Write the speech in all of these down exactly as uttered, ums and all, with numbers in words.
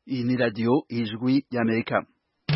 Iyi ni radiyo ijwi y'Amerika.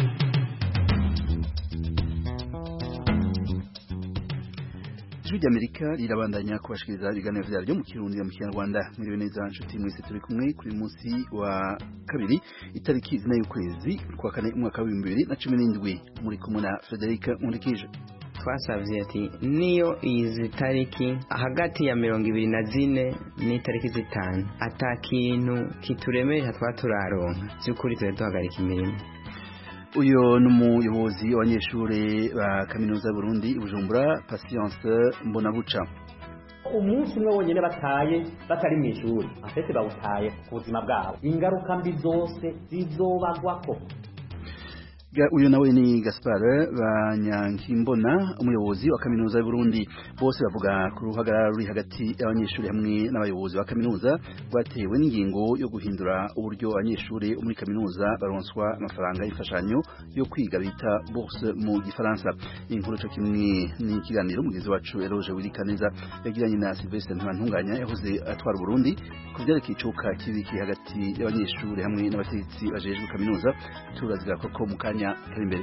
Ijwi ry'Amerika rirabandanya kubashikiriza ibiganiro vyaryo mu Kirundi mu Kinyarwanda. Mwiriwe neza nshuti mwese turi kumwe kuri munsi wa kabiri itariki zine y'ukwezi kwa kane umwaka wa bibiri na cumi n'indwi. Muri kumwe na Frederic Mundikije. Twasavye ati niyo izi tariki hagati ya mirongo ibiri na zine n'itariki zitanu ata kintu kituremesha twaturaronka by'ukuri twe duhagarika imirimo. Uyo numuyobozi w'abanyeshure ba kaminuza Burundi Bujumbura Patience Mbonabuca. Umunsi umwe wonyene bataye batari mu ishuri afete bawutaye ku buzima bwabo, ingaruka mbi zose zizobagwako. Uyu nawe ni Gaspard Banyankimbona, umuyobozi wa kaminuza y'Uburundi. Bose bavuga ku ruhagarara ruri hagati y'abanyeshuri hamwe n'abayobozi ba kaminuza batewe n'ingingo yo guhindura uburyo abanyeshuri muri kaminuza baronswa amafaranga y'imfashanyo yo kwiga bita bourse mu gifaransa. Inkuru cyo kimwe ni ikiganiro mugizi wacu Eroge Wilikaneza yagiranye na Sylvestre Ntibantunganya yahoze atwara Burundi ku vyerekeye icuka kibiki hagati y'abanyeshuri hamwe n'abategetsi bajejwe kaminuza. Turazira koko mu kanya kari imbere.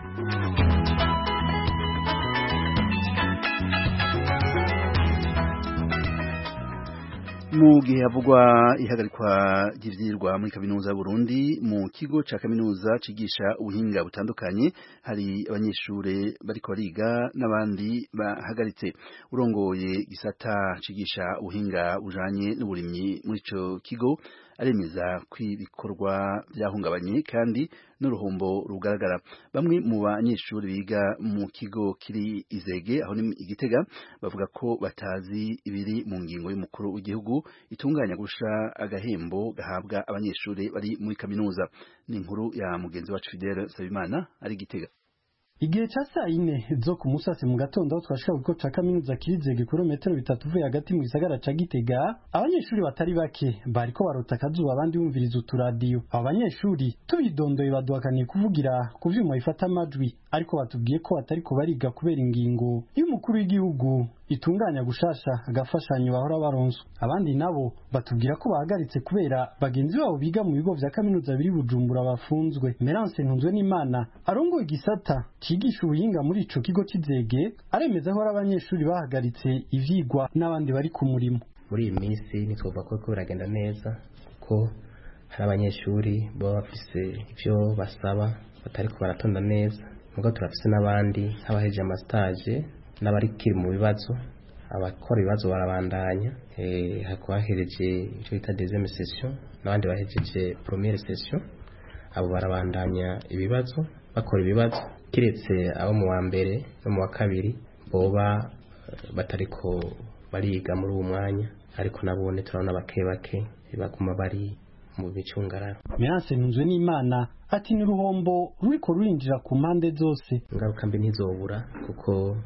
Mu gihe havugwa ihagarikwa ry'ivyirwa muri kaminuza y'Uburundi, mu kigo ca kaminuza cigisha ubuhinga butandukanye hari abanyeshure bariko bariga n'abandi bahagaritse. Urongoye gisata cigisha ubuhinga bujanye n'uburimyi muri ico kigo aremeza kwibikorwa byahungabanye kandi n'uruhombo rugaragara. Bamwe mu banyeshuri biga mu kigo kiri Izege aho ni Igitega bavuga ko batazi ibiri mu ngingo y'umukuru w'igihugu itunganya gusha agahembo gahabwa abanyeshuri bari muri kaminuza. Ni inkuru ya mugenzi wacu Fidel Sabimana ari Gitega. Igihe ca saa yine zo ku musase mu gatondo twashika ku kigo ca kaminuza kirizege kilometero bitatu vuye hagati mu gisagara ca Gitega, abanyeshuri batari bake bariko barota akazuba abandi bumviriza uturadiyo. Abo banyeshuri tubidondoye baduhakaniye kuvugira ku vyuma bifata amajwi, ariko batubwiye ko batariko bariga kubera ingingo y'umukuru w'igihugu itunganya gushasha agafashanyo bahora baronswa. Abandi nabo batubwira ko bahagaritse kubera bagenzi babo biga mu bigo vya kaminuza biri Bujumbura bafunzwe. Merance Ntunzwe n'Imana arongoye igisata cigisha ubuhinga muri ico kigo c'Izege aremeza ko abanyeshuri bahagaritse ivyigwa n'abandi bari ku murimo. Muri iyi minsi nitwova ko ko biragenda neza ko hari abanyeshuri baba bafise ivyo basaba batariko baratonda neza, mugo turafise n'abandi abaheje amastage n'abari kiri mu bibazo, abakora ibibazo barabandanya eh hakwahereje ico bita deuxième session n'abandi bahejeje première session, abo barabandanya ibibazo bakora ibibazo, kiretse abo mu wa mbere no mu wa kabiri boba batariko bariga muri uwo mwanya, ariko nabone turabona bake bake baguma bari mu bicungararo. Merance Ntunzwe n'Imana ati ni ruhombo ruriko rurinjira ku mpande zose. Ingaruka mbi ntizobura kuko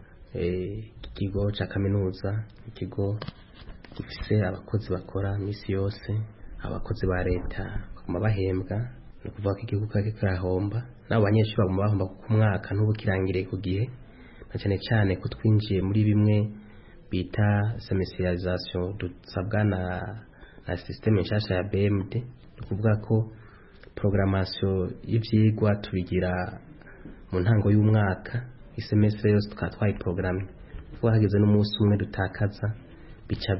ikigo ca kaminuza ikigo gifise abakozi bakora misi yose, abakozi ba leta baguma bahembwa, no kuvuga ko igihugu kake kirahomba, nabo banyeshuri baguma bahomba ku mwaka n'ubu kirangire ku gihe, na cyane cyane ko twinjiye muri bimwe bita semestrialisation dusabwa na na systeme nshasha ya B M D, no kuvuga ko programmation y'ivyigwa tubigira mu ntango y'umwaka, isemestre yose tukatwaye programme kuko hageze n'umunsi umwe dutakaza bica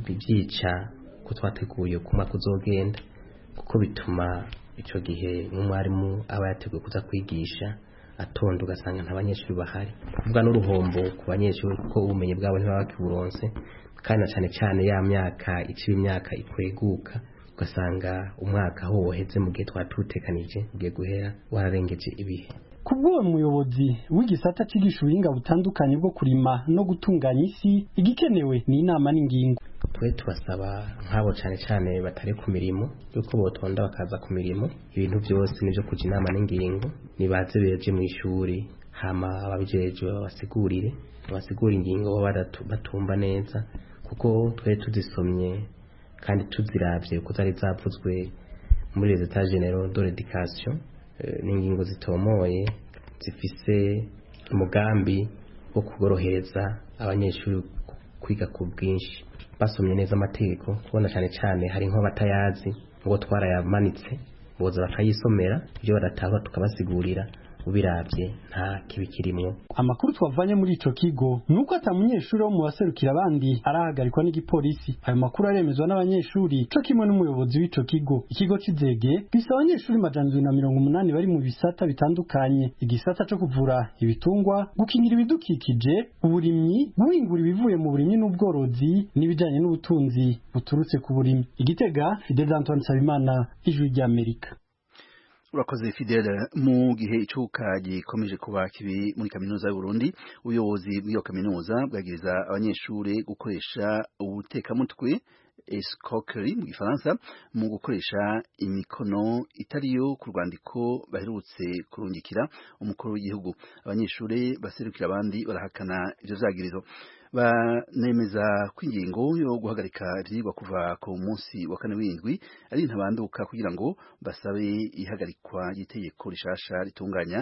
byica ko twateguye kuma kuzogenda, kuko bituma ico gihe umwarimu aba yateguye kuza kwigisha atonda ugasanga nta banyeshuri bahari, kuvuga n'uruhombo ku banyeshuri kuko ubumenyi bwabo ntibaba bakiburonse, kandi cyane cyane ya myaka iciye imyaka ikweguka ugasanga umwaka ho woheze mu gihe twatutekanije ugiye guhera wararengeje ibihe. Kubwo umuyobozi w'igisata cigisha ubuhinga butandukanye bwo kurima no gutunganya isi, igikenewe ni inama n'ingingo. Twe tubasaba nk'abo cyane cyane batari ku mirimo yuko botonda bakaza ku mirimo, ibintu byose nivyo kuja inama n'ingingo, nibaze beje mu ishuri hama ababijeje babasigurire babasigura ingingo batumva neza, kuko twe tuzisomye kandi tuziravye kuko zari zavuzwe muri les états généraux de l'éducation, n'ingingo zitomoye zifise umugambi wo kugorohereza abanyeshuri kwiga ku bwinshi. Basomye neza amategeko kubona cyane cyane hari nko batayazi ngo twarayamanitse boza bakayisomera ibyo badatahura tukabasigurira ubiravye nta kibi kirimo. Amakuru twavanye muri ico kigo nuko ata munyeshuri wo mu baserukira abandi arahagarikwa n'igipolisi. Ayo makuru aremezwa n'abanyeshuri co kimwe n'umuyobozi w'ico kigo. Ikigo c'Izege gisa abanyeshuri majana na mirongo umunani bari mu bisata bitandukanye: igisata co kuvura ibitungwa, gukingira ibidukikije, uburimyi, guhingura ibivuye mu burimyi n'ubworozi n'ibijanye n'ubutunzi buturutse ku burimyi. Igitega, Fidel Antoine Sabimana, Ijwi ry'Amerika. Urakoze Fidel. Mu gihe icuka gikomeje kuba kibi muri kaminuza y'u Burundi, ubuyobozi bw'iyo kaminuza bwagiriza abanyeshuri gukoresha ubutekamutwe escroquerie mu Gifaransa mu gukoresha imikono itariyo ku rwandiko baherutse kurungikira umukuru w'igihugu. Abanyeshuri baserukira abandi barahakana ivyo vyagirizo, banemeza ko ingingo yo guhagarika ivyigwa kuva ku munsi wa kane w'indwi ari ntabanduka kugira ngo basabe ihagarikwa y'itegeko rishasha ritunganya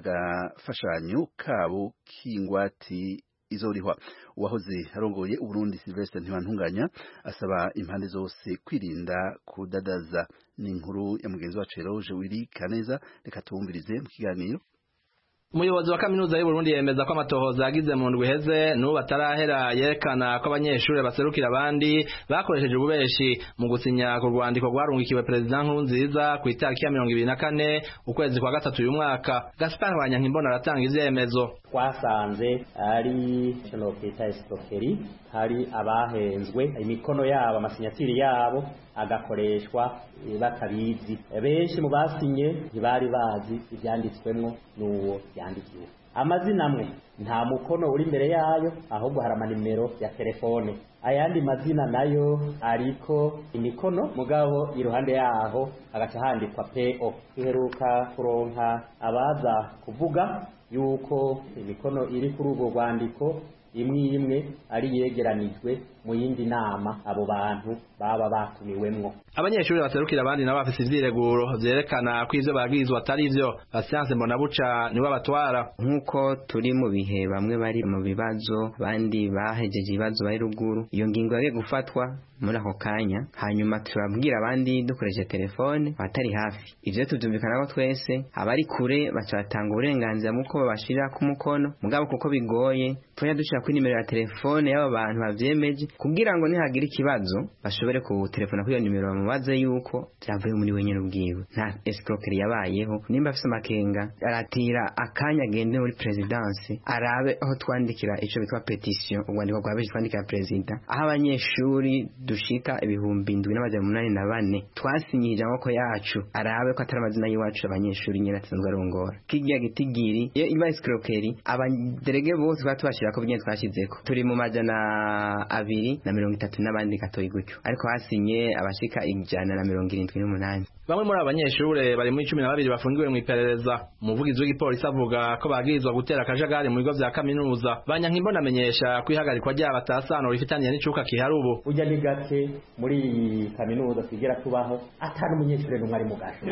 agafashanyo kabo k'ingwati izorihwa. Uwahoze arongoye Uburundi Sylvestre Ntibantunganya asaba impande zose kwirinda kudadaza. Ni inkuru ya mugenzi wacu Eroge Wiri Kaneza, reka tuwumvirize mu kiganiro. Umuyobozi wa kaminuza y'u Burundi yemeza ko amatohoza yagize mu ndwi heze n'ubu atarahera yerekana ko abanyeshuri baserukira abandi bakoresheje ububeshi mu gusinya ku rwandiko rwarungikiwe Perezida Nkurunziza ku itariki ya mirongo ibiri na kane ukwezi kwa gatatu uyu mwaka. Gaspard Banyankimbona aratanga ivyemezo. Twasanze ari cyo kwita escroquerie, hari abahenzwe imikono yabo, amasinyatiri yabo agakoreshwa batabizi. Benshi mu basinye ntibari bazi ibyanditswemwo n'uwo yandikiwe. Amazina amwe nta mukono uri imbere yayo, ahubwo hari amanimero ya telefone. Ayandi mazina nayo ariko imikono mugabo iruhande yaho agaca handikwa P O. Iheruka kuronka abaza kuvuga yuko imikono iri kuri urwo rwandiko imwe imwe ari yegeranijwe mu yindi nama abo bantu baba batumiwemwo. Abanyeshuri baserukira abandi nabo bafise ivyireguro vyerekana ko ivyo bagizwe atari ivyo. Patience Mbonabuca niwe abatwara. Nkuko turi mu bihe bamwe bari mu bibazo, abandi bahejeje ibibazo bari ruguru, iyo ngingo yage gufatwa muri ako kanya, hanyuma turabwira abandi dukoresheje telefone batari hafi. Ivyo tuvyumvikana ko twese abari kure bacatanga uburenganzira muko babashira ku mukono, mugabo kuko bigoye tuya dushira kuri nimero ya telefone y'abo bantu bavyemeje kugira ngo nihagira ikibazo bashobore ku telefona kuri iyo nimero bamubaze yuko byavuye muri wenyene ubwiwe. Nta escroquerie yabayeho. Nimba afise amakenga aratira akanya gende muri presidence arabe aho twandikira ico bitwa petition, ubwandiko bwa beje twandikira president, aho abanyeshuri dushika ibihumbi indwi n'amajana umunani na bane twasinyije amako yacu arabe ko atari amazina y'iwacu abanyeshuri nyene atsanzwe arongora. Kigiya gitigiri iyo iba escroquerie abaderege bose batubashira ko byene twashizeko turi mu majana abiri na mirongo itatu n'abandi gatoyi gutyo, ariko hasinye abashika ijana na mirongo irindwi n'umunani. Bamwe muri abanyeshuri bari muri cumi na babiri bafungiwe mu iperereza. Umuvugizi w'igipolisi avuga ko bagirizwa gutera akajagari mu bigo vya kaminuza. Banyankimbona amenyesha kwihagarikwa ry'aba batasano rifitaniye n'icuka kihari ubu. Ujya ni gake muri kaminuza twigera tubaho atari umunyeshuri n'umwe ari mu gasho.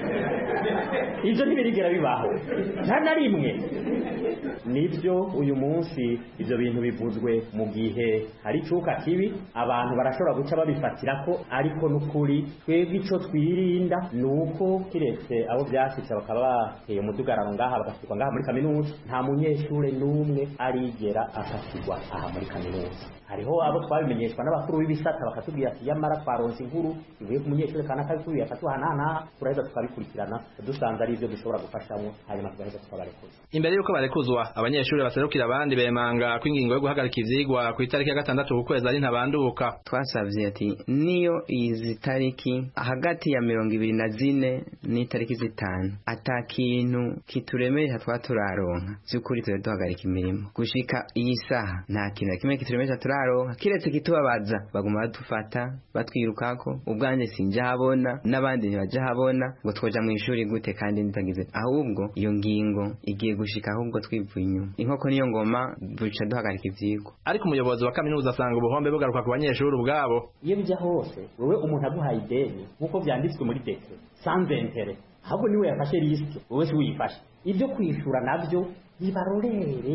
Ivyo ntibirigera bibaho nta na rimwe. Nivyo uyu munsi ivyo bintu bivuzwe mu gihe hari icuka kibi, abantu barashobora guca babifatira ko, ariko n'ukuri twebwe ico twirinda nuko kiretse abo byashitse bakaba bateye umudugararo ngaha bagasikwa ngaha muri kaminuza, nta munyeshure n'umwe arigera afatirwa aha muri kaminuza. Hariho abo twabimenyeshwa n'abakuru b'ibisata bakatubwira ati yamara twaronse inkuru ivuye ku munyeshure kana kabikuye afatu hanana, turaheza tukabikurikirana dusanze ari ivyo dushobora gufashamo, hanyuma tugaheza tukabarekuza. Imbere yuko barekuzwa abanyeshuri baserukira abandi bemanga ko ingingo yo guhagarika ivyigwa ku itariki ya gatandatu ukwezi ari ntabanduka. Twasavye ati niyo izi tariki hagati ya mirongo ibiri na zine n'itariki zitanu ata kintu kituremesha twaturaronka by'ukuri twe duhagarika imirimo gushika iyi saha, nta kintu kimwe kituremesha turaronka kiretse kitubabaza. Baguma badufata batwirukako, ubwanje sinja habona n'abandi ntibaje habona ngo twoja mu ishuri gute kandi nitagize, ahubwo iyo ngingo igiye gushika ahubwo twivuye inyuma. Inkoko niyo ngoma duca duhagarika ivyigwa. Ariko umuyobozi wa kaminuza asanga ubuhombe bugaruka ku banyeshuri ubwabo. Iyo bija hose wewe umuntu aguhaye ideni nkuko vyanditswe muri dekre sans intérêt, ahubwo niwe yafashe risque, wowe si uyifashe. Ibyo kwishura navyo bibarorere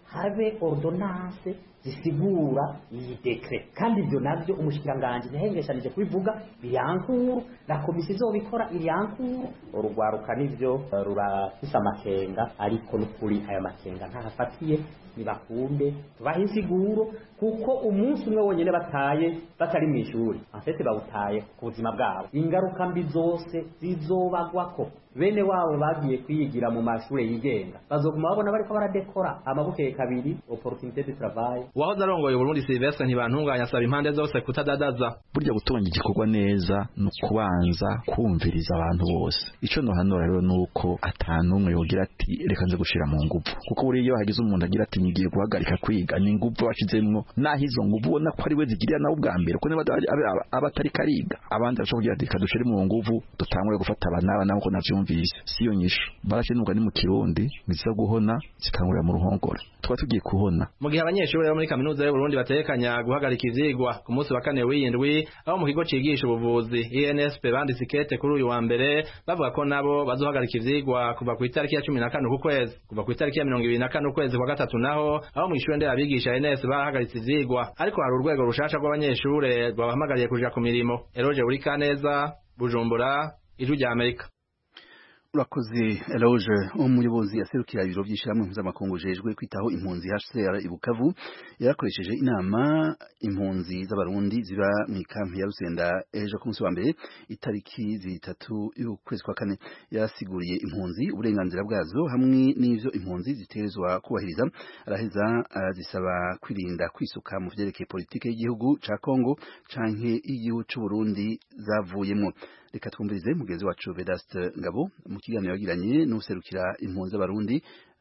habe ordonnance zisigura iyi dekret kandi ibyo nabyo umushikiranganje ntihengeshanije kubivuga birankuru na komisiyo izobikora iriyankuru urugwaruka nivyo rurafise amakenga ariko n'ukuri aya makenga ntahafatiye nibakunde tubahe insiguro kuko umunsi umwe wonyene bataye batari mu ishuri afete bawutaye ku buzima bwabo ingaruka mbi zose zizobagwako bene wabo bagiye kwiyigira mu mashure yigenga bazoguma babona bariko baradekora amabukeye kabiri opportunité de travail. Wahoze arongoye Burundi Sylvestre Ntibantunganya asaba impande zose kutadadaza. Burya gutunganya igikorwa neza no kubanza kumviriza abantu bose. Ico no hano rero nuko atanumwe yogira ati reka nze gushira mu nguvu. Kuko buri iyo hagize umuntu agira ati ngiye guhagarika kwiga ni nguvu bashizemwo naho izo nguvu ubona ko ari we zigirira nawe ubwa mbere ko abatari kariga abandi bashobora kugira ati kadushire mu nguvu dutangure gufata abana nabo ko navyumvise. Siyo nyisho barashinuka ni mu Kirundi biza guhona zikangurira mu ruhongora twa tugiye kuhona. Mu gihe abanyeshuri bo muri kaminuza y'u Burundi batekanya guhagarika ivyigwa ku munsi wa kane w'indwi aho mu kigo cigisha ubuvuzi I N S P banditse ikete kuri uyu wa mbere bavuga ko nabo bazohagarika ivyigwa kuva ku itariki ya cumi na kane ku kwezi kuva ku itariki ya mirongo ibiri na kane ukwezi kwa gatatu naho aho mu ishure nderabigisha I N S bahagaritse ivyigwa ariko hari urwego rushasha rw'abanyeshure rwabahamagariye kuja ku mirimo. Eroge Urikaneza, Bujumbura, Ijwi rya Amerika. Urakoze Eloge umuyobozi aserukira ibiro by'ishyirahamwe mpuzamakungu jejwe kwitaho impunzi H C R ibukavu yarakoresheje inama impunzi z'abarundi ziba mu kampi ya Rusenda ejo ku munsi wa mbere itariki zitatu y'ukwezi kwa kane yasiguriye impunzi uburenganzira bwazo hamwe n'ivyo impunzi zitezwa kubahiriza araheza arazisaba kwirinda kwisuka mu vyerekeye politike y'igihugu ca Kongo canke igihugu c'u Burundi zavuyemo. Reka twumvirize mugenzi wacu Vedaste Ngabo mu kiganiro yagiranye n'userukira impunzi z'abarundi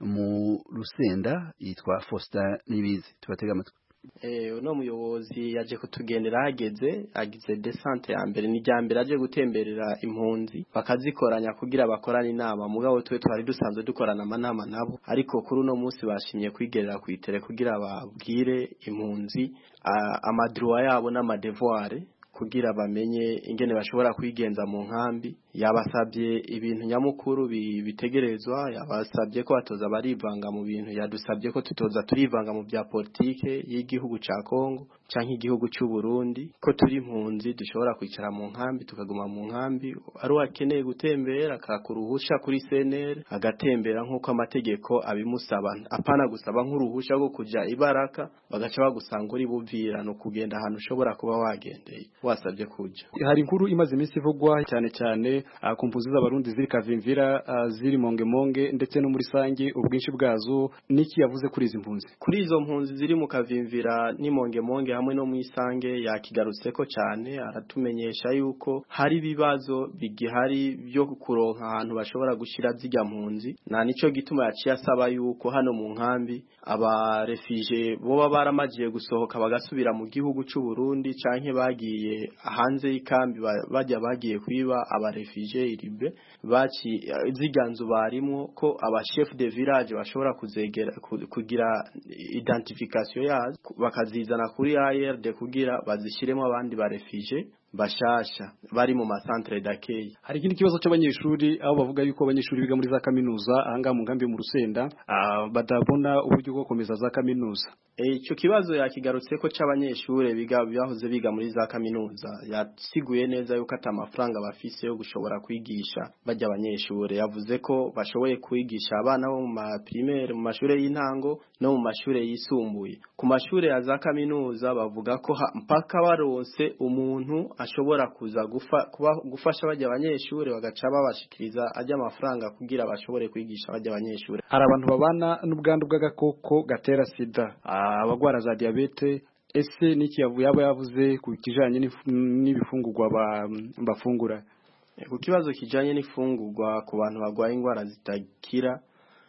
mu Rusenda yitwa Foster Nibizi. Tubatega amatwi. Eh uno muyobozi yaje kutugendera hageze agize descente ya mbere ni ryambere aje gutemberera impunzi bakazikoranya kugira bakorane inama mugabo twe twari dusanzwe dukorana amanama nabo ariko kuri uno munsi bashimye kwigerera kwitere kugira babwire impunzi amadroit yabo n'amadevoir kugira bamenye ingene bashobora kwigenza mu nkambi yabasabye ibintu nyamukuru bitegerezwa yabasabye ko batoza barivanga mu bintu yadusabye ko tutoza turivanga mu bya politike y'igihugu ca Kongo canke igihugu cy'u Burundi ko turi impunzi dushobora kwicara mu nkambi tukaguma mu nkambi ari wakeneye gutembera akakuruhusha kuri C N R agatembera nkuko amategeko abimusaba apana gusaba nk'uruhusha rwo kuja ibaraka bagaca bagusanga uri buvira no kugenda ahantu ushobora kuba wagendeye wasabye kuja. Hari inkuru imaze iminsi ivugwa cyane cyane ku mpunzi z'abarundi ziri Kavimvira ziri Monge Monge ndetse no muri Sange ubwinshi bwazo niki yavuze kuri izi mpunzi? Kuri izo mpunzi ziri mu Kavimvira ni Monge Monge hamwe no mu Isange yakigarutseko cyane aratumenyesha yuko hari bibazo bigihari byo kuronka ahantu bashobora gushira zijya mpunzi na nico gituma yaciye asaba yuko hano mu nkambi aba refugee boba baramagiye gusohoka bagasubira mu gihugu cy'u Burundi canke bagiye hanze y'ikambi bajya bagiye kwiba aba refugee iribe baci ziganzo barimo ko aba chef de village bashobora kuzegera kugira identification yazo bakazizana kuri A R D kugira bazishiremo abandi ba refugee bashasha bari mu masantre d'accueil. Hari ikindi kibazo cy'abanyeshuri aho bavuga yuko abanyeshuri biga muri za kaminuza ahanga mu ngambi mu Rusenda badabona uburyo bwo komeza za kaminuza. Ico kibazo yakigarutse ko c'abanyeshuri biga byahoze biga muri za kaminuza yasiguye neza yuko ata amafaranga bafise yo gushobora kwigisha bajya abanyeshuri yavuze ko bashoboye kwigisha abana bo mu ma primaire mu mashure y'intango no mu mashure yisumbuye. Ku mashure ya za kaminuza bavuga ko mpaka baronse umuntu ashobora kuza gufa gufasha bajya abanyeshuri bagaca babashikiriza ajya amafaranga kugira bashobore kwigisha bajya abanyeshuri. Hari abantu babana n'ubwandu bw'agakoko gatera sida abagwara za diabete ese niki yavuye abo yavuze ku kijanye n'ibifungurwa bafungura? Ku kibazo kijanye n'ifungurwa ku bantu bagwaye ingwara zitakira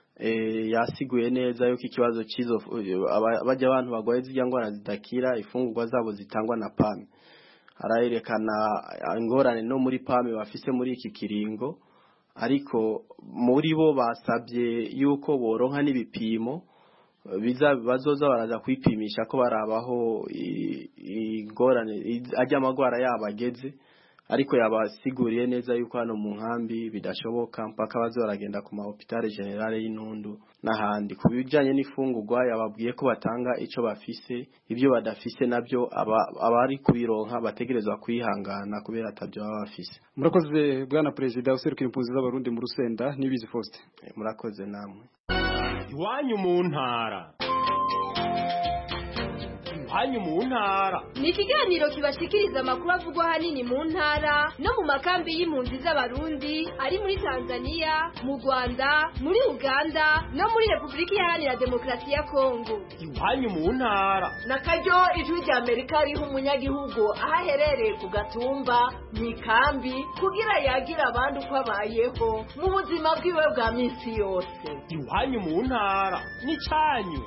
eh yasiguye neza yuko ikibazo cizo bajya abantu bagwaye zijya ngwara zitakira ifungurwa zabo zitangwa na P A M. Arayerekana ingorane no muri P A M bafise muri iki kiringo ariko muri bo basabye yuko boronka n'ibipimo biza bazoza baraza kwipimisha ko barabaho ingorane ajya amagwara yabageze ariko yabasiguriye neza yuko hano mu nkambi bidashoboka mpaka bazoragenda ku ma hôpital general y'Intundu n'ahandi ku bijanye n'ifungurwa yababwiye ko batanga ico bafise ibyo badafise nabyo abari kubironka bategerezwa kwihangana kubera atabyo baba bafise. Murakoze bwana president userukira impunzi z'abarundi mu Rusenda Nibizi Faustin. Murakoze namwe. Iwanyu mu ntara Iwanyu mu ntara ni ikiganiro kibashikiriza amakuru avugwa hanini mu ntara no mu makambi y'impunzi z'abarundi ari muri Tanzania, mu Rwanda, muri Uganda no muri Republika Iharanira Demokarasi ya Kongo. Iwanyu mu ntara nakaryo ijwi rya Amerika riha umunyagihugu aho aherereye ku gatumba mu ikambi kugira yagira abandi uko abayeho mu buzima bwiwe bwa minsi yose. Iwanyu mu ntara ni cyanyu.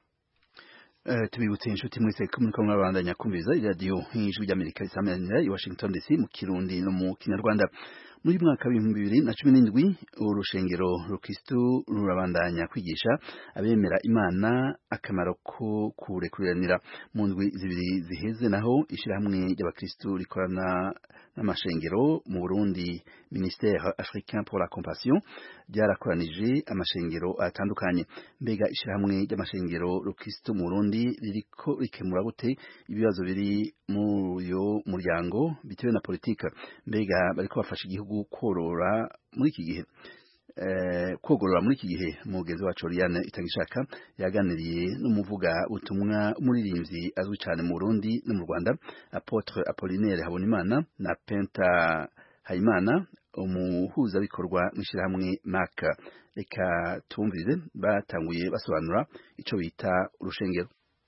Uh, tubibutse inshuti mwese ko muriko mwabandanya kumviriza radio y'ijwi ry'Amerika isamanira i Washington D C mu Kirundi no mu Kinyarwanda. Muri mwaka w'ibihumbi bibiri na cumi n'indwi urushengero rukristo rurabandanya kwigisha abemera Imana akamaro ko kurekuriranira. Mu ndwi zibiri ziheze naho ishirahamwe ry'abakristo rikorana n'amashengero mu Burundi Ministère Africain pour la Compassion ryarakoranije amashengero atandukanye. Mbega ishirahamwe ry'amashengero rukristo mu Burundi ririko rikemura gute ibibazo biri mu yo muryango bitewe na politika? Mbega bariko bafasha igihugu korora muri iki gihe eh kogorora muri iki gihe mugezi wacu Oriane Itangishaka yaganiriye n'umuvuga utumwa umuririmbyi azwi cyane mu Burundi no mu Rwanda Apotre Apollinaire Habonimana na Penta Hayimana umuhuza bikorwa mwishirahamwe Maka. Reka tumvirize batanguye basobanura ico bita urushengero.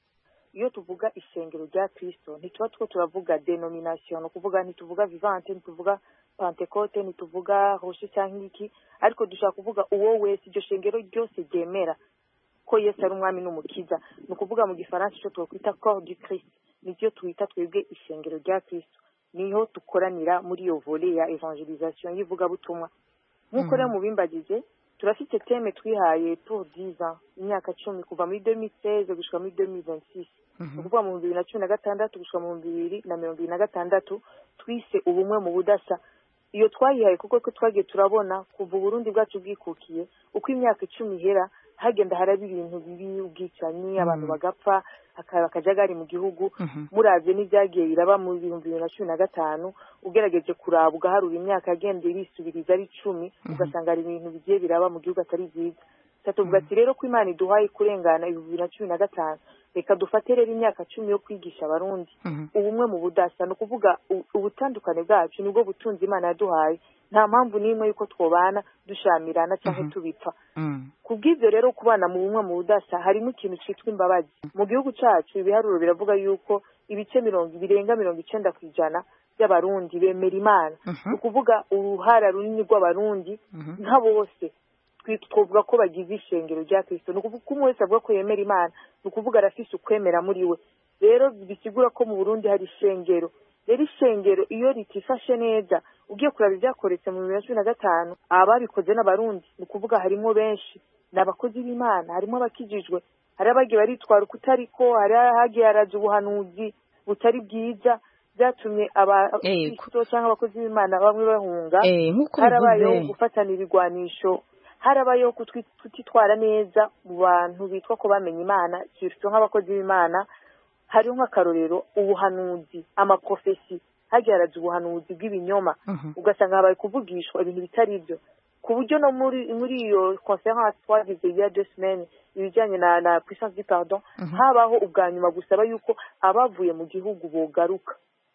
Iyo tuvuga ishengero rya Kristo ntituba two turavuga denomination no kuvuga ntituvuga vivante ntituvuga Pentecote ntituvuga Roche cyangwa iki, ariko dushaka kuvuga uwo wese iryo shengero ryose ryemera ko Yesu ari umwami n'umukiza. No kuvuga mu gifaransa cyo twakwita corps du Christ, nivyo twita twebwe ishengero rya Kristo. Niho tukoranira muri iyo volet ya evangelisation yivuga butumwa. Nkuko rero mu bimbagije turafite teme twihaye pour dix ans, imyaka cumi kuva muri deux mille seize gushika muri deux mille vingt-six. Kuva mu bibiri na cumi na gatandatu gushika mu bibiri na mirongo ibiri na gatandatu twise ubumwe mu budasa. Iyo twayihaye kuko ko twagiye turabona kuva Burundi bwacu bwikukiye uko imyaka icumi ihera hagenda haraba ibintu bibi ubwicanyi abantu bagapfa akajagari mu gihugu. Muravye n'ibyagiye biraba mu bibiri na cumi na gatanu ugerageje kuraba ugaharura imyaka agende bisubiriza ari icumi ugasanga ari ibintu bigiye biraba mu gihugu atari byiza. Tatuvuga ati rero ko Imana iduhaye kurengana bibiri na cumi na gatanu reka dufate rero imyaka cumi yo kwigisha abarundi ubumwe mu budasa no kuvuga ubutandukane bwacu nibwo butunzi Imana yaduhaye. Nta mpamvu n'imwe yuko twobana dushamirana cyangwa tubipfa. Kubw'ivyo rero kubana mu bumwe mu budasa harimo ikintu cyitwa imbabazi. Mu gihugu cacu ibiharuro biravuga yuko ibice mirongo birenga mirongo icenda kwijana by'abarundi bemera Imana. Ukuvuga uruhara runini rw'abarundi nka bose twovuga ko bagize ishengero rya Kristo. No kuvuga umwe wese avuga ko yemera Imana, no kuvuga arafise ukwemera muri we. Rero bisigura ko mu Burundi hari ishengero. Rero ishengero iyo ritifashe neza ugiye kuraba ibyakoretse mu bibiri na cumi na gatanu ababikoze n'abarundi, no kuvuga harimo benshi n'abakozi b'Imana, harimo abakijijwe, hari abagiye baritwara ukutariko, hari hagiye haraje ubuhanuzi butari bwiza byatumye abakristo cyangwa abakozi b'Imana bamwe bahunga. Harabayeho gufatana ibigwanisho, harabayeho kutitwara neza mu bantu bitwa ko bamenye Imana, surtout nk'abakozi b'Imana. Hariho nk'akarorero ubuhanuzi, amaprofesi, hageraje ubuhanuzi bw'ibinyoma, ugasanga habaye kuvugishwa ibintu bitari byo, ku buryo no muri muri iyo conference twagize ya deux semaines ibijyanye na na puissance du pardon habaho ubwa nyuma gusaba yuko abavuye mu gihugu bogaruka.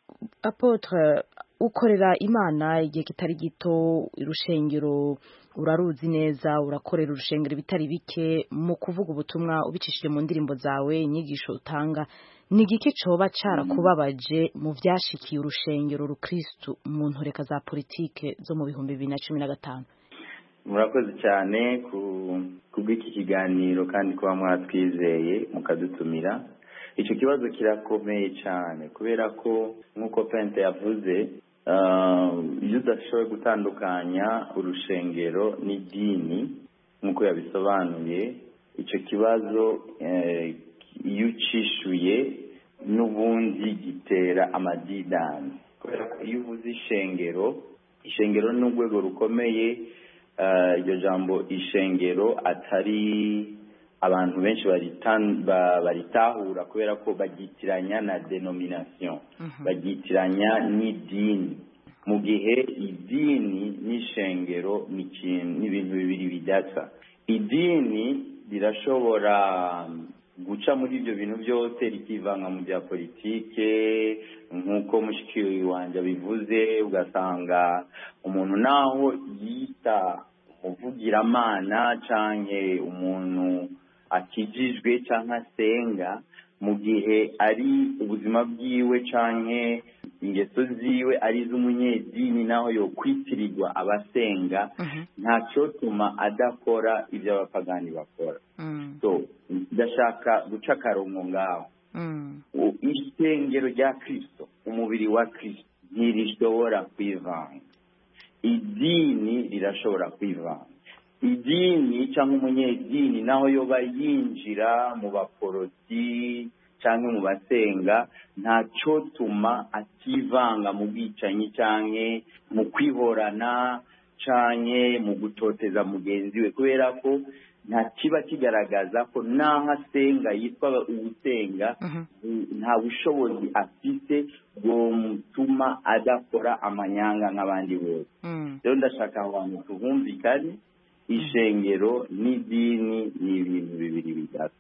Apotre, ukorera Imana igihe kitari gito, urushengero uraruzi neza, urakorera urushengero bitari bike, mu kuvuga ubutumwa ubicishije mu ndirimbo zawe, inyigisho utanga, ni igiki coba carakubabaje mu vyashikiye urushengero rukristo mu ntoreka za politike zo mu bihumbi bibiri na cumi na gatanu? Murakoze cyane ku kubw'iki kiganiro kandi kuba mwatwizeye mukadutumira. Icyo kibazo kirakomeye cyane kubera ko nk'uko Pente yavuze iyo udashoboye gutandukanya urushengero n'idini nk'uko yabisobanuye, icyo kibazo iyo ucishuye n'ubundi gitera amadidani. kubera ko iyo uvuze ishengero ishengero ni urwego rukomeye iryo jambo ishengero atari abantu benshi baritahura kubera ko bagitiranya na denomination bagitiranya n'idini mu gihe idini n'ishengero ni ibintu bibiri bidasa. Idini rirashobora guca muri ibyo bintu byose rikivanga mu bya politike nk'uko mushiki wanje abivuze, ugasanga umuntu naho yita umuvugiramana canke umuntu akijijwe canke asenga, mu gihe ari ubuzima bwiwe canke ingeso ziwe ari iz'umunyedini naho yo kwitirirwa abasenga ntacyo tuma adakora ibyo abapagani bakora. So ndashaka guca akarongo ngaho. Ishengero rya Kristo, umubiri wa Kristo ntirishobora kwivanga, idini rirashobora kwivanga. Idini cyangwa umunyedini naho yoba yinjira mu baporoti cyangwa mu basenga ntacyo tuma ativanga mu bwicanyi cyangwa mu kwihorana cyangwa mu gutoteza mugenzi we, kubera ko nta kiba kigaragaza ko naho asenga yitwa ubusenga nta bushobozi afite bwo mutuma adakora amanyanga nk'abandi bose. Rero ndashaka abantu tubumvikane, ishengero n'idini ni ibintu bibiri bidasa.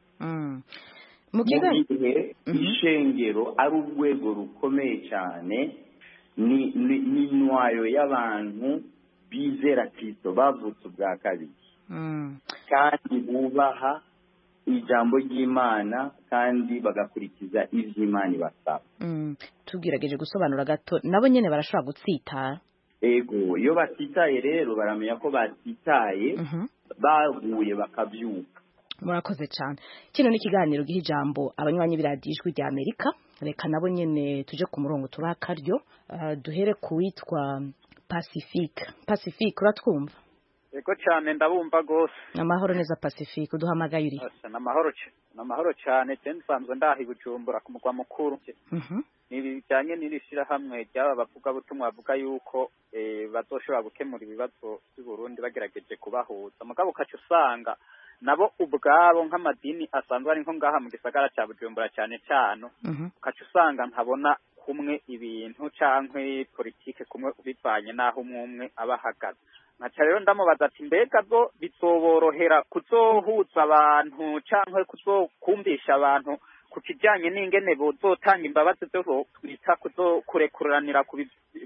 Mu gihe ishengero ari urwego rukomeye cyane, ni intwayo y'abantu bizera Kristo bavutse ubwa kabiri kandi bubaha ijambo ry'Imana kandi bagakurikiza ivyo Imana ibasaba. Tugerageje gusobanura gato, nabo nyene barashobora gutsitara. Ego, iyo batitaye rero baramenya ko batitaye, baguye bakabyuka. Murakoze cyane. Kino ni ikiganiro giha ijambo abanywanyi b'iradijwi rya Amerika. Reka nabo nyene tuje ku murongo tubaha karyo. Uh, duhere kuwitwa Pacifique. Pacifique, uratwumva? Ego cyane ndabumva gose. Amahoro neza Pacifique, uduhamagaye uri? Namahoro cyane. Namahoro cyane, tensanzwe ndahi Bujumbura ku mugwa mukuru. Mhm. Nibijanye n'irishira hamwe ryaba bavuga butumwa bavuga yuko eh bazoshobora gukemura ibibazo by'u Burundi bagerageje kubahuza. Mugabo kacu usanga nabo ubwabo nk'amadini asanzwe ari nko ngaha mu gisagara cya Bujumbura cyane cyane, kacu usanga ntabona kumwe ibintu cankwe politike kumwe bivanye naho umwe abahagaze. Naca rero ndamubaza ati mbega bwo bizoborohera kuzohuza abantu cankwe kuzokumvisha abantu ku kijyanye n'ingene bozotanga imbabazi zo twita kuzokurekuranira ku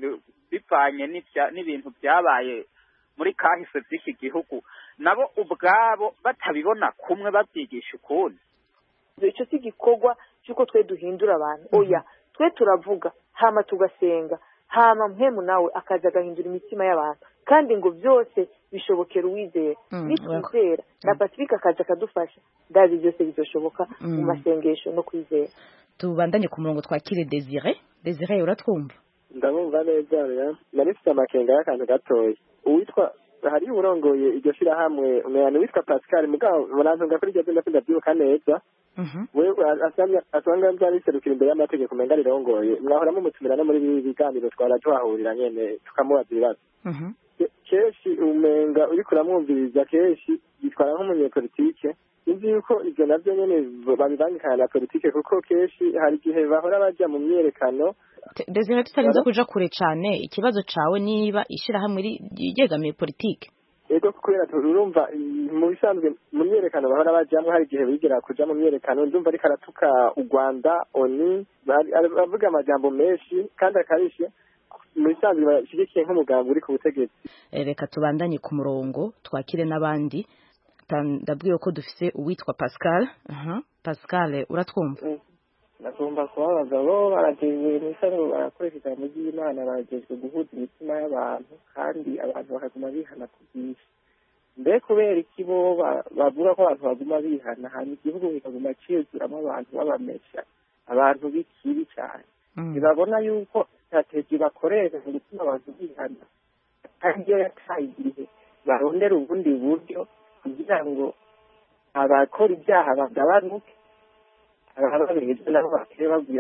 bivanye n'ibintu byabaye muri kahise by'iki gihugu, nabo ubwabo batabibona kumwe babyigisha ukundi. Icyo si igikorwa cy'uko twe duhindura abantu. Oya, twe turavuga hama tugasenga, hama mpemu nawe akaza agahindura imitima y'abantu, kandi ngo byose bishobokera uwizera. Nitwizera na Pacifique akaza akadufasha, ndazi byose bizoshoboka mu masengesho no kwizera. Tubandanye ku murongo twakire Desire. Desire, uratwumva? Ndabumva neza rero. Narifite amakenga y'akantu gatoya. Uwitwa hari urongoye iryo shira hamwe umwana witwa Pascal mugabo murantunga kuri iryo zina ndabyibuka neza. Mhm. Wewe asanga asanga nzari serukira imbere y'amategeko menga rirongoye. Mwahora mu mutumira no muri biganiro twara twahurira nyene tukamubaza ibibazo. Mhm. Keshi umenga uri kuramwumviriza keshi yitwara nk'umunyepolitike. Nzi yuko ivyo navyo nyene babivangikana na politike kuko keshi hari gihe bahora baja mu myerekano. Desire, tutarinze kuja kure cyane, ikibazo cawe niba ishira hamwe ryegamiye politike. Ego kubera turumva mu bisanzwe mu myerekano bahora bajamwe, hari gihe bigera kuja mu myerekano ndumva ari karatuka u Rwanda oni bavuga amajambo menshi kandi akarishe mu bisanzwe bashigikiye nk'umugambi uri ku butegetsi. Reka tubandanye ku murongo twakire n'abandi. Ndabwiye ko dufise uwitwa Pascal. Aha, Pascal uratwumva? Nagomba kubabaza bo barageze n'isano barakoresha ijambo ry'Imana, baragezwe guhuza imitima y'abantu kandi abantu bakaguma bihana ku bwinshi. Mbe kubera iki bo bavuga ko abantu baguma bihana hanyuma igihugu kikaguma ciyuzuramo abantu babamesha, abantu b'ikibi cyane. Ntibabona yuko strategy bakoresha mu gutuma abantu bihana kandi iyo yataye igihe barondera ubundi buryo kugira ngo abakora ibyaha bagabanuke, abababeza nabo bakire babwira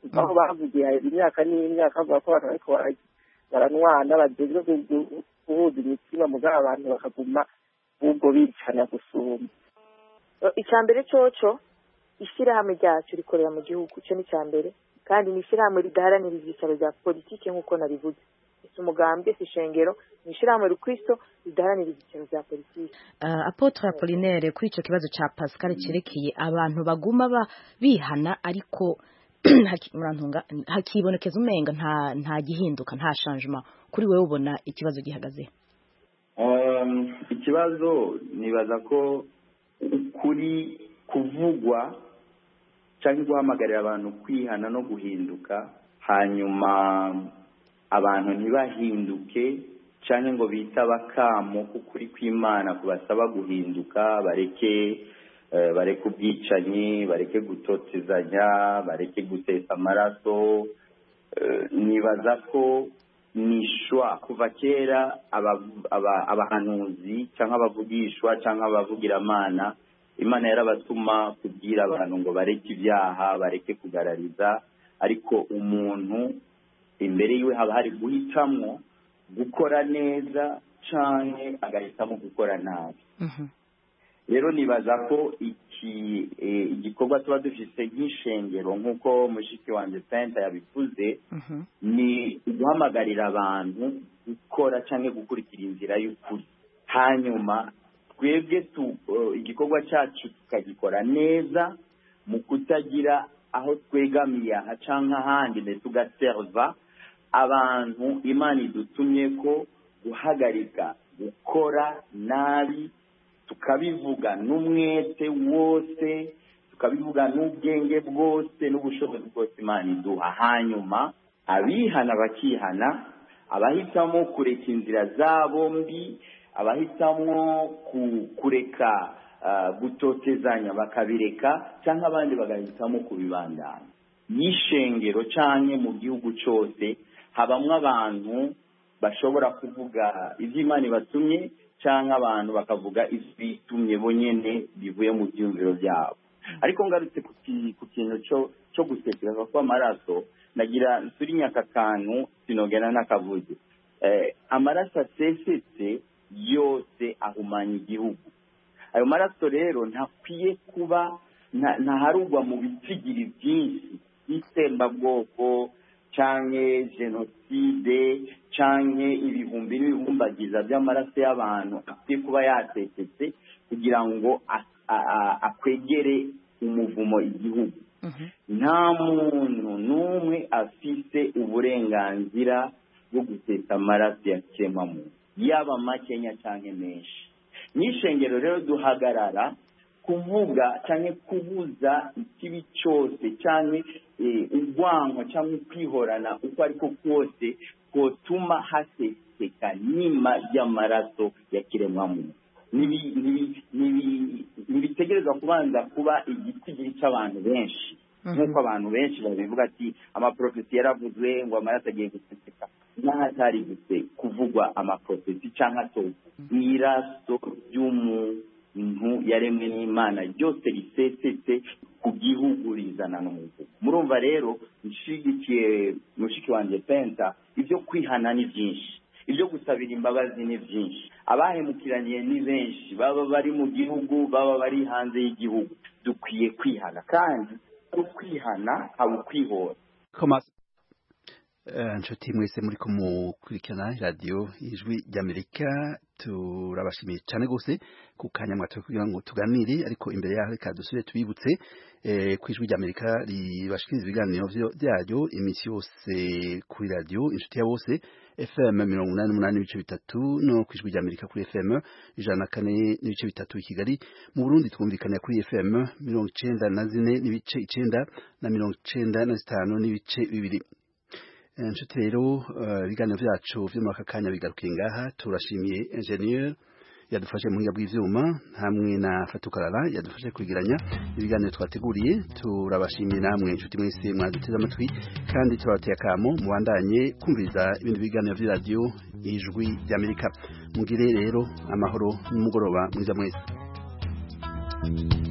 aho bavugiye imyaka n'imyaka bavuga ko abantu bariko baranwana bagezwe guhuza imitima mugabo abantu bakaguma ubwo bicana gusumba. icya mbere coco ishyirahamwe ryacu rikorera mu gihugu cyo ni cya mbere kandi ni ishyirahamwe ridaharanira ibyicaro bya politiki nk'uko nabivuze. Si umugambi si ishengero ni ishyirahamwe rukristo ridaharanira ibyicaro bya politiki. uh, Apotre Apollinaire kuri icyo kibazo cya Pascal cyerekeye abantu baguma ba bihana ariko murantunga hakibonekeza umenga nta nta gihinduka nta changement kuri wewe ubona ikibazo gihagaze? um, ikibazo nibaza ko kuri kuvugwa cyangwa guhamagarira abantu kwihana no guhinduka hanyuma abantu ntibahinduke cyangwa ngo bitaba kamo kukuri kw'Imana kubasaba guhinduka bareke uh, bareke ubwicanyi bareke gutotezanya bareke gutesa amaraso. uh, nibaza ko nishwa kuva kera abahanuzi aba, cyangwa abavugishwa cyangwa abavugira Imana Imana yarabatuma kubwira abantu ngo bareke ibyaha bareke kugarariza, ariko umuntu imbere yiwe haba hari guhitamo gukora neza canke agahitamo gukora nabi. Rero nibaza ko iki igikorwa tuba dufise nk'ishengero nk'uko mushiki wanje Penta yabivuze, ni guhamagarira abantu gukora canke gukurikira inzira y'ukuri, hanyuma twebwe tu igikorwa cyacu tukagikora neza mu kutagira aho twegamiye aha canke ahandi ndetse tugaserva abantu Imana idutumye ko guhagarika gukora nabi, tukabivuga n'umwete wose, tukabivuga n'ubwenge bwose n'ubushobozi bwose Imana iduha, hanyuma abihana bakihana, abahitamo kureka inzira zabo mbi, abahitamo kureka uh, gutotezanya bakabireka, cyangwa abandi bagahitamo kubibandanya. Yishengero canke mu gihugu cyose habamwe abantu bashobora kuvuga ivy'Imana batumye, cyangwa abantu bakavuga ibitumye bonyene bivuye mu byumviro byabo. Ariko ngarutse ku kintu cyo cyo gusekera kwa amaraso, nagira nsuri nyakakanu sinogena nakavuze. Eh, amaraso asesetse yose ahumanya igihugu. Ayo maraso rero ntakwiye kuba ntaharugwa mu bitsigiri byinshi y'itsembabwoko canke genocide canke ibihumbi n'ibihumbagiza by'amaraso y'abantu akwiye kuba yateketse kugira ngo akwegere umuvumo igihugu. Nta muntu n'umwe afise uburenganzira bwo guteka amaraso ya kiremwamuntu, yaba makenya canke menshi. N'ishengero rero duhagarara kuvuga canke kubuza ikibi cyose canke urwango canke kwihorana uko ariko kose kotuma haseseka nima y'amaraso ya kiremwamuntu. Ntibitegerezwa kubanza kuba igitigiri cy'abantu benshi nk'uko abantu benshi babivuga ati amaprofesi yaravuzwe ngo amaraso agiye guseseka. N'ahatari guse kuvugwa amaprofesi canke atovu, iraso ry'umuntu yaremwe n'Imana ryose risesetse ku gihugu rizana n'umuvugo. Murumva rero nshigikiye mushiki wanje Penta, ibyo kwihana ni byinshi, ibyo gusabira imbabazi ni byinshi, abahemukiraniye ni benshi, baba bari mu gihugu baba bari hanze y'igihugu. Dukwiye kwihana, kandi ukwihana haba ukwihora. Nshuti mwese muri kumukurikirana radio Ijwi ry'Amerika, turabashimiye cyane gose ku kanya mwato kugira ngo tuganire. Ariko imbere yaho reka dusubire tubibutse eh, ku Ijwi ry'Amerika ribashikiriza ibiganiro byayo iminsi yose kuri radio inshuti ya bose F M mirongo inani n'umunani n'ibice bitatu no ku Ijwi ry'Amerika kuri F M ijana na kane n'ibice bitatu i Kigali. Mu Burundi twumvikana kuri F M mirongo icenda na zine n'ibice icenda na mirongo icenda na zitanu n'ibice bibiri. Nshuti rero ibiganiro byacu byo muri aka kanya bigarukiye ngaha. Turashimiye engineer yadufashe mu buhinga bw'ivyuma hamwe na Fatukarara yadufashe kwigiranya ibiganiro twateguriye. Turabashimiye namwe nshuti mwese mwaduteze amatwi, kandi turabateye akamo mubandanye kumviriza ibindi biganiro vya radio Ijwi ry'Amerika. Mugire rero amahoro n'umugoroba mwiza mwese.